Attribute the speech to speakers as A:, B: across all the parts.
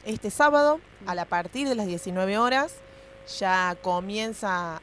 A: Este sábado, a partir de las 19 horas, ya comienza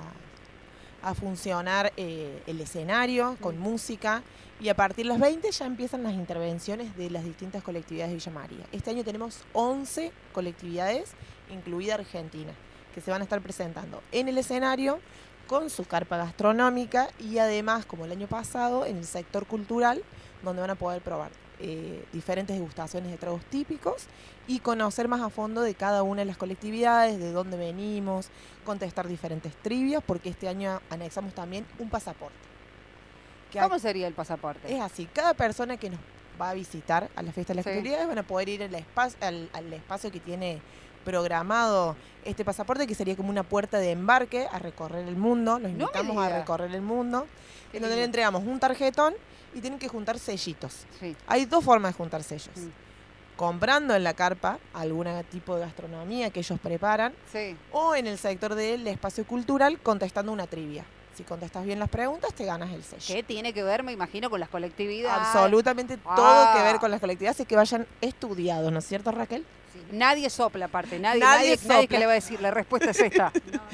A: a funcionar el escenario con música, y a partir de las 20 ya empiezan las intervenciones de las distintas colectividades de Villa María. Este año tenemos 11 colectividades, incluida Argentina, que se van a estar presentando en el escenario con su carpa gastronómica, y además, como el año pasado, en el sector cultural, donde van a poder probar diferentes degustaciones de tragos típicos y conocer más a fondo de cada una de las colectividades, de dónde venimos, contestar diferentes trivias, porque este año anexamos también un pasaporte.
B: ¿Cómo sería el pasaporte?
A: Es así, cada persona que nos va a visitar a la fiesta de las colectividades van a poder ir al espacio que tiene programado este pasaporte, que sería como una puerta de embarque a recorrer el mundo. Los invitamos a recorrer el mundo, en donde le entregamos un tarjetón y tienen que juntar sellitos. Hay dos formas de juntar sellos. Comprando en la carpa algún tipo de gastronomía que ellos preparan, o en el sector del espacio cultural contestando una trivia. Si contestas bien las preguntas, te ganas el sello.
B: ¿Qué tiene que ver, me imagino, con las colectividades?
A: Absolutamente todo que ver con las colectividades, y que vayan estudiados, ¿no es cierto, Raquel?
B: Sí. Nadie sopla, aparte, nadie que le va a decir, la respuesta es esta.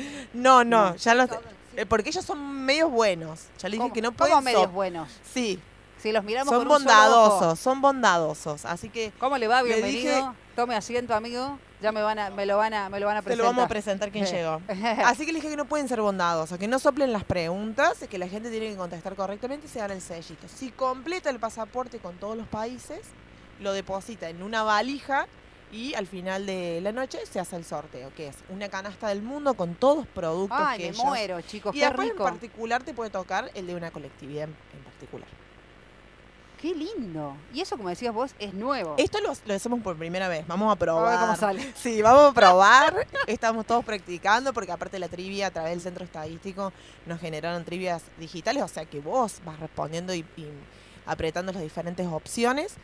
A: No, ya los... porque ellos son medios buenos. Ya les dije que no pueden...
B: ¿Cómo medios buenos?
A: Sí.
B: Si los miramos
A: son
B: con
A: bondadosos, son bondadosos. Así que...
B: ¿Cómo le va? Bienvenido. Tome asiento, amigo. Ya me lo van a presentar.
A: Te lo vamos a presentar quién llegó. Así que les dije que no pueden ser bondadosos, que no soplen las preguntas, que la gente tiene que contestar correctamente y se gana el sellito. Si completa el pasaporte con todos los países, lo deposita en una valija y al final de la noche se hace el sorteo, que es una canasta del mundo con todos productos que ellos...
B: muero, chicos,
A: y
B: qué
A: después
B: rico.
A: En particular te puede tocar el de una colectividad en particular.
B: ¡Qué lindo! Y eso, como decías vos, es nuevo.
A: Esto lo hacemos por primera vez. Vamos a probar.
B: A ver cómo sale.
A: Sí, vamos a probar. Estamos todos practicando, porque aparte de la trivia, a través del centro estadístico, nos generaron trivias digitales. O sea que vos vas respondiendo y apretando las diferentes opciones.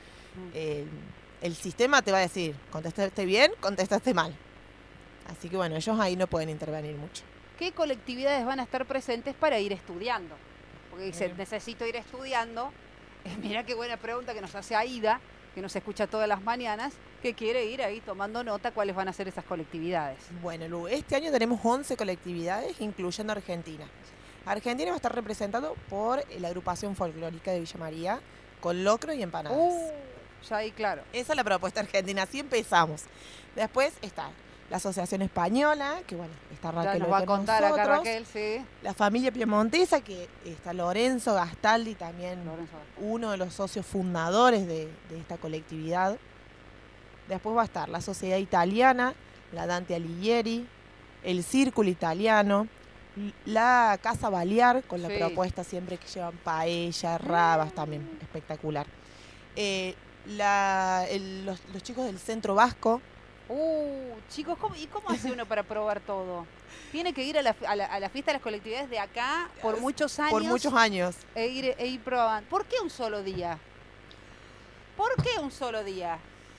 A: El sistema te va a decir, contestaste bien, contestaste mal. Así que bueno, ellos ahí no pueden intervenir mucho.
B: ¿Qué colectividades van a estar presentes para ir estudiando? Porque dice, necesito ir estudiando. Mirá qué buena pregunta que nos hace Aida, que nos escucha todas las mañanas, que quiere ir ahí tomando nota cuáles van a ser esas colectividades.
A: Bueno, Lu, este año tenemos 11 colectividades, incluyendo Argentina. Argentina va a estar representado por la agrupación folclórica de Villa María, con locro y empanadas.
B: Ya ahí, claro.
A: Esa es la propuesta argentina, así empezamos. Después está la Asociación Española, que bueno, está Raquel.
B: Ya nos va a contar acá Raquel, sí.
A: La familia piemontesa, que está Lorenzo Gastaldi, también uno de los socios fundadores de esta colectividad. Después va a estar la Sociedad Italiana, la Dante Alighieri, el Círculo Italiano, la Casa Balear, con la propuesta siempre que llevan paella, rabas, también espectacular. Los chicos del Centro Vasco.
B: Chicos, ¿y cómo hace uno para probar todo? Tiene que ir a la fiesta de las colectividades de acá por muchos años.
A: Por muchos años.
B: E ir probando. ¿Por qué un solo día? ¿Por qué un solo día?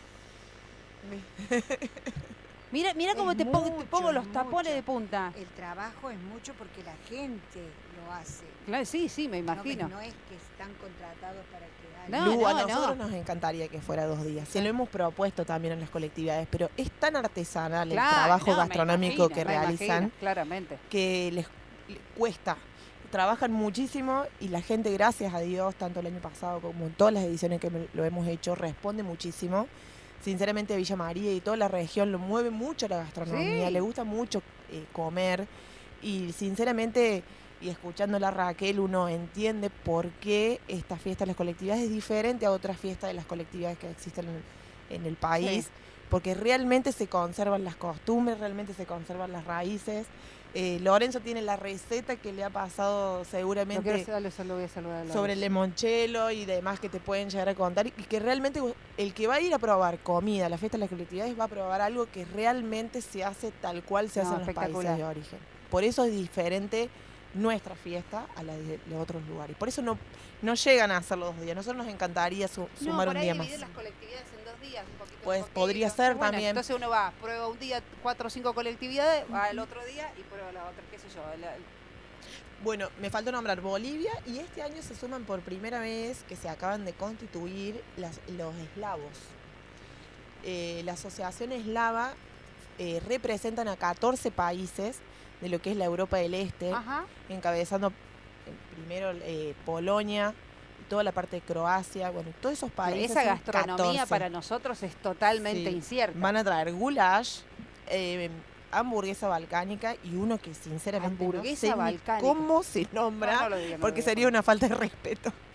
B: Mira cómo te pongo los tapones de punta.
C: El trabajo es mucho porque la gente lo hace.
B: Claro, sí, me imagino.
C: No es que están contratados para que
A: Lu, a nosotros nos encantaría que fuera 2 días. Se lo hemos propuesto también en las colectividades, pero es tan artesanal el trabajo gastronómico que realizan,
B: claramente,
A: que les cuesta. Trabajan muchísimo y la gente, gracias a Dios, tanto el año pasado como en todas las ediciones que lo hemos hecho, responde muchísimo. Sinceramente, Villa María y toda la región lo mueve mucho la gastronomía, le gusta mucho comer, y sinceramente, y escuchándola a Raquel, uno entiende por qué esta fiesta de las colectividades es diferente a otras fiestas de las colectividades que existen en el país, porque realmente se conservan las costumbres, realmente se conservan las raíces. Lorenzo tiene la receta que le ha pasado seguramente sobre el limoncello y demás, que te pueden llegar a contar, y que realmente el que va a ir a probar comida a la fiesta de las colectividades va a probar algo que realmente se hace tal cual se hace en los países de origen. Por eso es diferente nuestra fiesta a la de los otros lugares. Por eso no llegan a hacer los 2 días. Nosotros nos encantaría sumar un día más.
B: Dividir las colectividades en 2 días, un poquito.
A: Pues podría ser también.
B: Entonces uno va, prueba un día 4 o 5 colectividades, va el otro día y prueba la otra, qué sé yo.
A: Bueno, me faltó nombrar Bolivia, y este año se suman por primera vez, que se acaban de constituir los eslavos. la Asociación Eslava representan a 14 países de lo que es la Europa del Este,
B: Ajá.
A: encabezando primero Polonia, y toda la parte de Croacia, bueno, todos esos países.
B: Esa
A: son
B: gastronomía
A: 14.
B: para nosotros es totalmente
A: Sí.
B: incierta.
A: Van a traer goulash, hamburguesa balcánica y uno que sinceramente
B: Hamburguesa
A: no sé ni
B: balcánica.
A: cómo se nombra,
B: No lo digas, no lo
A: porque
B: digas.
A: sería una falta de respeto.